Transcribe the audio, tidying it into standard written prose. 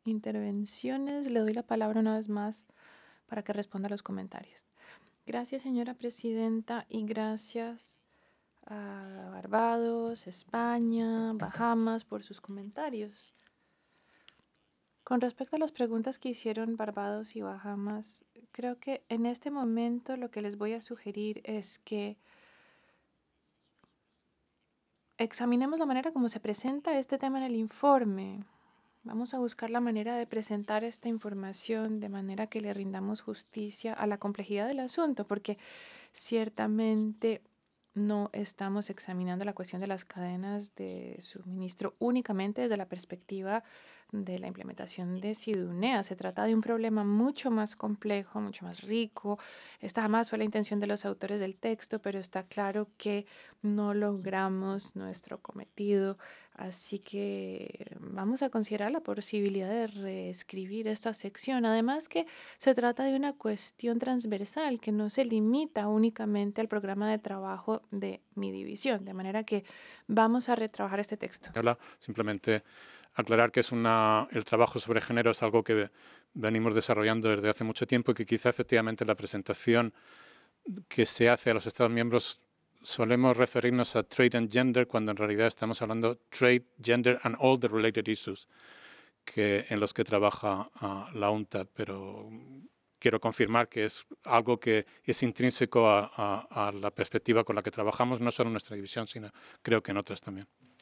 intervenciones. Le doy la palabra una vez más para que responda a los comentarios. Gracias, señora presidenta, y gracias a Barbados, España, Bahamas por sus comentarios. Con respecto a las preguntas que hicieron Barbados y Bahamas, creo que en este momento lo que les voy a sugerir es que examinemos la manera como se presenta este tema en el informe. Vamos a buscar la manera de presentar esta información de manera que le rindamos justicia a la complejidad del asunto, porque ciertamente no estamos examinando la cuestión de las cadenas de suministro únicamente desde la perspectiva de la implementación de Sidunea. Se trata de un problema mucho más complejo, mucho más rico. Esta jamás fue la intención de los autores del texto, pero está claro que no logramos nuestro cometido. Así que vamos a considerar la posibilidad de reescribir esta sección. Además que se trata de una cuestión transversal que no se limita únicamente al programa de trabajo de mi división, de manera que vamos a retrabajar este texto. Simplemente aclarar que el trabajo sobre género es algo que venimos desarrollando desde hace mucho tiempo y que quizá efectivamente la presentación que se hace a los Estados miembros solemos referirnos a trade and gender cuando en realidad estamos hablando trade, gender and all the related issues en los que trabaja la UNCTAD, pero quiero confirmar que es algo que es intrínseco a la perspectiva con la que trabajamos, no solo en nuestra división, sino creo que en otras también.